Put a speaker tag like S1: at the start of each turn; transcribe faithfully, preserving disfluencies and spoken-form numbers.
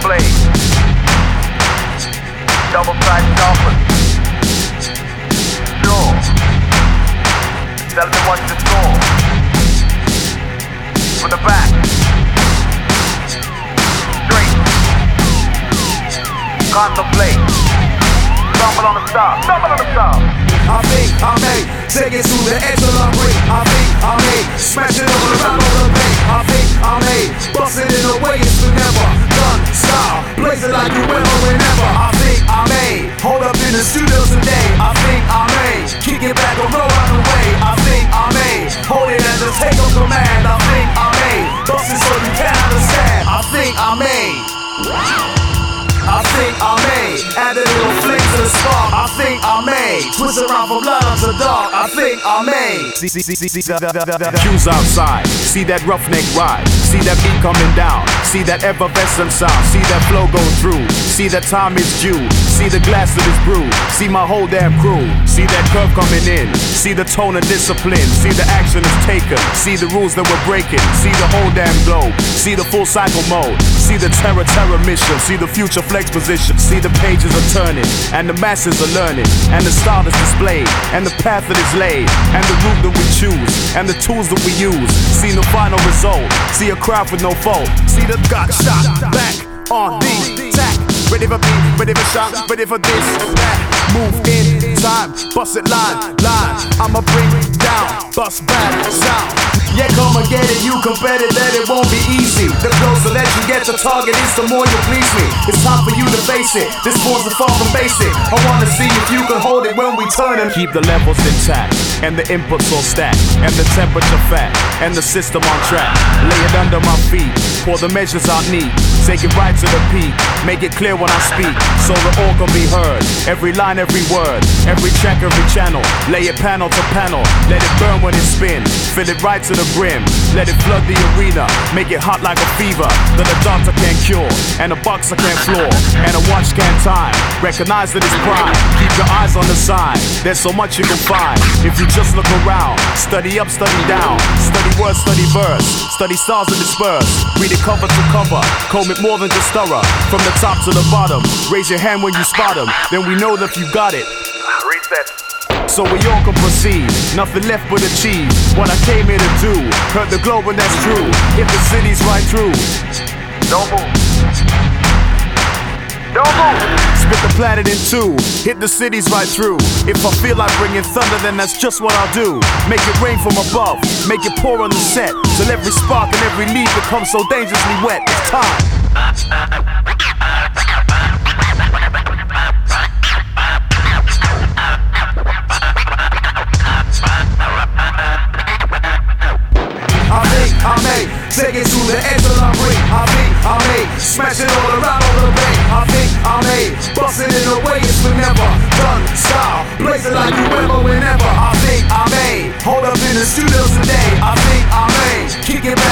S1: blade. Double-side sharpen. Sure. Tell me what you saw. From the back. Straight. Contemplate. Stumble on the stop. Stumble on the stop.
S2: I think I may take it to the edge of the ring. I think I may smash it all around on the bank. I think I may bust it in a way it's been never done. Style, blaze it like you will whenever. I think I may hold up in the studios today. I think I may kick it back or roll out the way. I think I may hold it as a take of command. I think I may bust it so you can understand. I think I may. I think I may add a little flame to the spark. I think I may twist around from light to dark. I think I may.
S3: See, see, see, see, see, the cues outside. See that roughneck ride. See that beat coming down. See that effervescent sound. See that flow go through. See that time is due. See the glass that is brewed. See my whole damn crew. See that curve coming in. See the tone and discipline. See the action is taken. See the rules that we're breaking. See the whole damn globe. See the full cycle mode. See the terror terror mission. See the future flex position. See the pages are turning and the masses are learning and the style is displayed and the path that is laid and the route that we choose and the tools that we use. See the final result. See a crowd with no fault. See the got shot back on the attack. Ready for beat, ready for shot, ready for this, that. Move in time, bust it line, line. I'ma bring down, bust back, sound. Yeah, come and get it, you competitive, that it won't be easy. The closer that you get your target is, the more you please me. It's time for you to face it, this one's a far from basic. I wanna see if you can hold it when we turn it. Keep the levels intact, and the inputs all stacked, and the temperature fat, and the system on track. Lay it under my feet, pour the measures out neat. Take it right to the peak, make it clear when I speak, so the all can be heard. Every line, every word, every track, every channel. Lay it panel to panel, let it burn when it spins. Fill it right to the brim, let it flood the arena. Make it hot like a fever that a doctor can't cure, and a boxer can't floor, and a watch can't time. Recognize that it's prime, keep your eyes on the sign. There's so much you can find if you just look around. Study up, study down, study word, study verse, study stars and disperse. Read it cover to cover, comb it more than just thorough. From the top to the bottom, raise your hand when you spot them, then we know that you got it.
S1: Reset.
S3: So we all can proceed, nothing left but achieve what I came here to do. Hurt the globe and that's true, if the city's right through.
S1: Don't move. Don't move.
S3: Split the planet in two, hit the cities right through. If I feel like bringing thunder, then that's just what I'll do. Make it rain from above, make it pour on the set, till every spark and every leaf becomes so dangerously wet. It's time.
S2: I think I may take it to the edge of the ring. I think I may smash it all around on the bank. I think I may bust it in a way it's been never done. Style, blaze it like you will whenever. I think I may hold up in the studios today. I think I may kick it back.